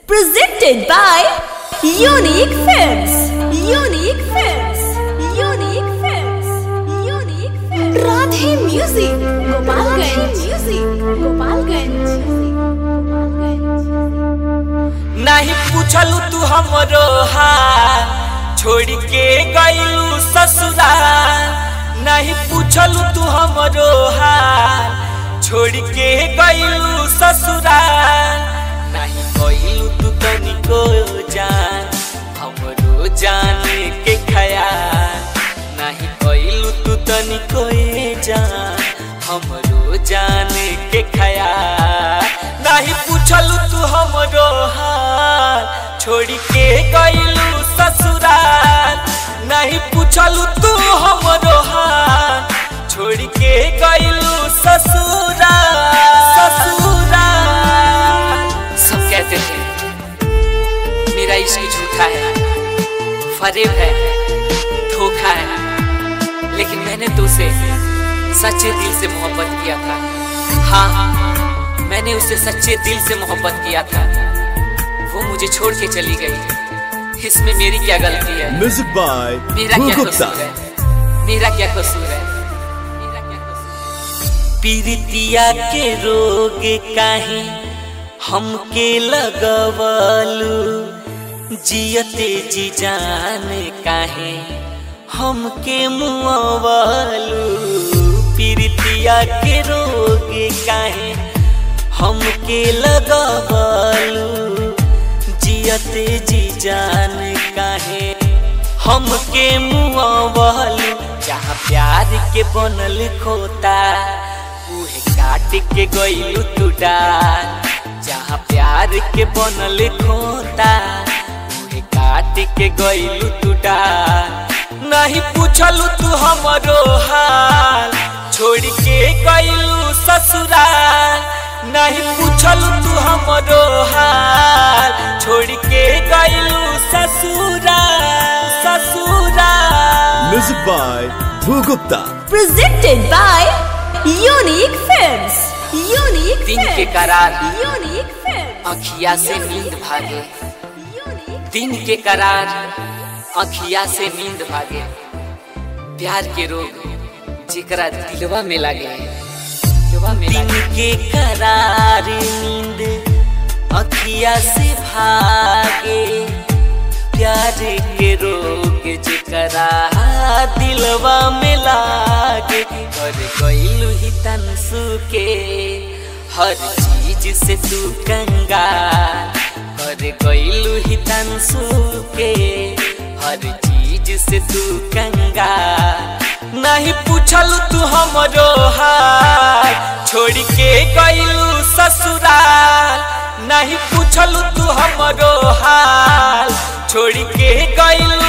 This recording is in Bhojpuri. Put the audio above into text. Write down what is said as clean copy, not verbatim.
Presented by Unique Films. Unique Films. Unique Films. Unique Films. Radhe Music. Gopalganj. Music. Gopalganj. नहीं पूछलू तू हमरो हाल छोड़ के गईलू ससुराल। नहीं पूछलू तू हमरो हाल छोड़ के गईलू ससुराल। नहीं गईलू तू तनिको जान हमरो जाने के ख्याल। नहीं गईलू तू तनिको जान हमरो जाने के ख्याल। नहीं पूछलू तू हमरो हाल छोड़ के गईलू ससुराल। नहीं पूछलू तू हमरो हाल छोड़ के गईलू ससुराल। सब कहते थे मेरा इश्क झूठा है, फरेब है, धोखा है, लेकिन मैंने तो उसे सच्चे दिल से मोहब्बत किया था। हाँ, मैंने उसे सच्चे दिल से मोहब्बत किया था। वो मुझे छोड़ के चली गई, इसमें मेरी क्या गलती है? म्यूजिक बाय मेरा क्या कसूर है? मेरा क्या कसूर है? पीरितिया के रोग काहे हमके लगवलू, जियते जी जान काहे हमके मुआवलू। पीरितिया के रोग काहे हमके लगवलू, जियते जी जान काहे हमके मुआवलू। जहाँ प्यार के बनल खोता उहे काट के गईलू तू डाल। जहाँ प्यार के बनल खोता उहे काट के गईलू तू डाल। नहीं पूछलू तू हमरो हाल छोड़ के गईलू ससुराल। नहीं पूछलू तू हमरो हाल छोड़ के गईलू ससुराल। Music by Dhruv Gupta. Presented by Unique Films. Unique दिन Films. के करार Unique Films. अखिया से नींद भागे, Unique. दिन के करार अखिया से नींद भागे। प्यार के रोग जेकरा दिलवा में लागे, दिन के करार नींद अखिया से भागे। प्यार के रोग जेकरा दिलवा में लागे। कर गईलू ही तनसू के हर चीज से तू कंगाल। कर गईलू ही तनसू के हर चीज से तू कंगाल। नहीं पूछलू तू हमरो हाल छोड़ के गईलू ससुराल। नहीं पूछलू तू हमरो हाल छोड़ के गईलू